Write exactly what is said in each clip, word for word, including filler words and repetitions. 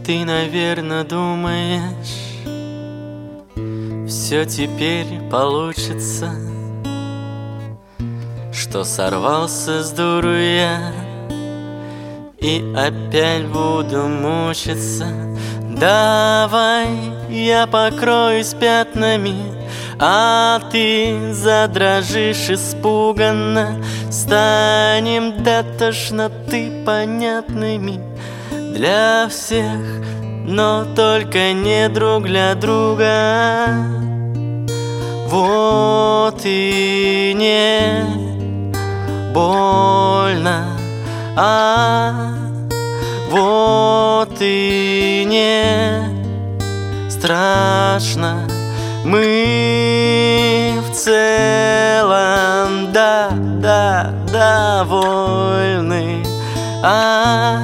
Ты, наверное, думаешь, все теперь получится, что сорвался с дуру я и опять буду мучиться. Давай я покроюсь пятнами, а ты задрожишь испуганно. Станем до тошноты понятными для всех, но только не друг для друга. Вот и не больно, а вот и не страшно. Мы в целом, да, да, довольны, а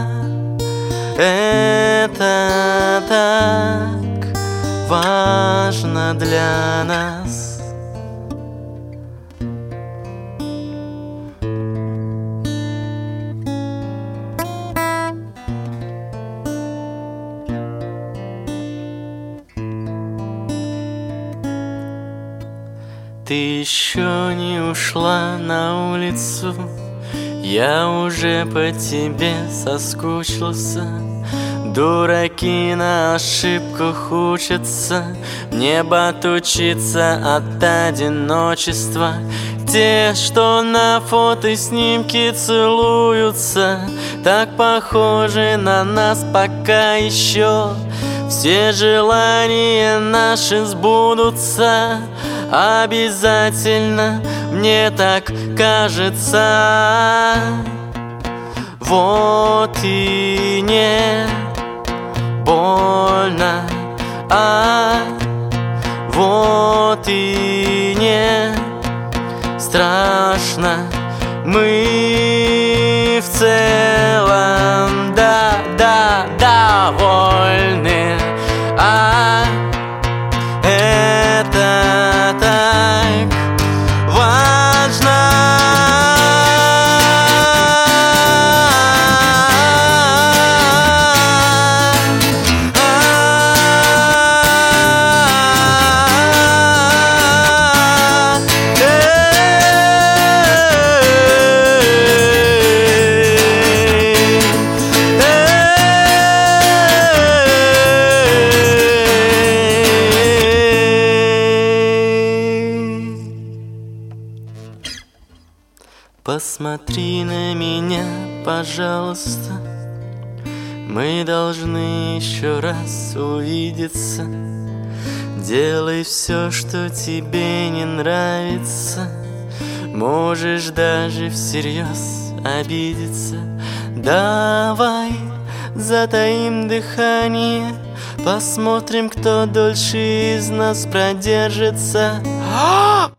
это так важно для нас. Ты еще не ушла на улицу, я уже по тебе соскучился. Дураки на ошибках учатся, небо тучится от одиночества. Те, что на фотоснимке целуются, так похожи на нас пока еще. Все желания наши сбудутся обязательно, мне так кажется. Вот и не больно, а вот и не страшно. Мы в целом, да, да, довольны, а это так важно. Посмотри на меня, пожалуйста, мы должны еще раз увидеться. Делай все, что тебе не нравится, можешь даже всерьез обидеться. Давай затаим дыхание, посмотрим, кто дольше из нас продержится.